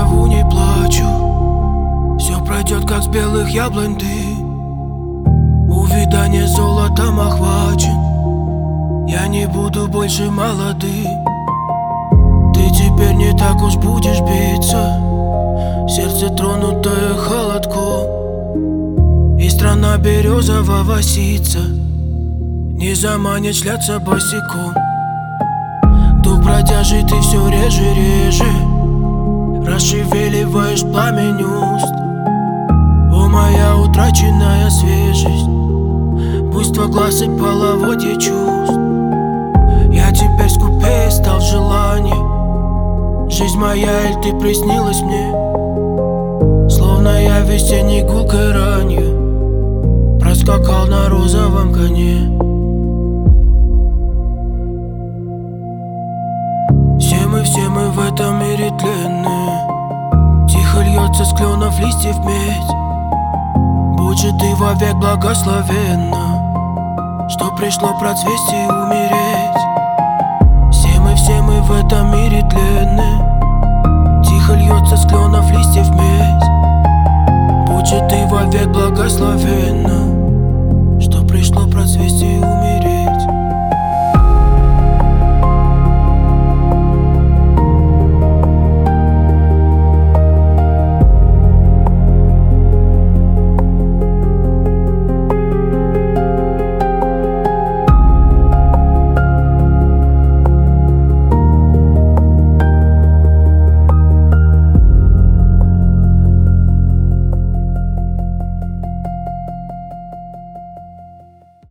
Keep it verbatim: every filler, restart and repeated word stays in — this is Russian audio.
траву не плачу. Все пройдет, как с белых яблонь ты. Увидание золотом охвачен. Я не буду больше молодым. Ты теперь не так уж будешь биться. Сердце тронутое холодком. И страна березового ситца не заманит шляться босиком. Дух бродяжий ты все реже, реже расшевеливаешь пламень уст. О, моя утраченная свежесть, буйство глаз и половодье чувств. Я теперь скупее стал в желании. Жизнь моя, иль ты приснилась мне, словно я весенней гулкой ранью проскакал на розовом коне. Все мы, все мы в этом мире тленные. Тихо льется с кленов листьев медь. Будь же ты вовек благословенна, что пришло процвести и умереть. Все мы, все мы в этом мире тленные. Тихо льется с кленов листьев медь. Будь же ты вовек благословенна, что пришло процвести и умереть.